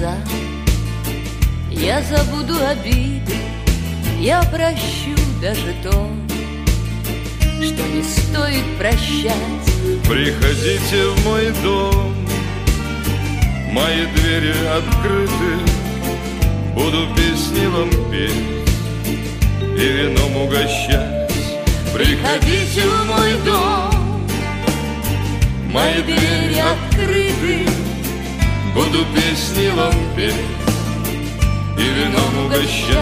глаза. Я забуду обиды, я прощу даже то, что не стоит прощать. Приходите в мой дом, мои двери открыты, буду песни вам петь и вином угощать. Приходите в мой дом, мои двери открыты, буду песни вам петь и вином угощать.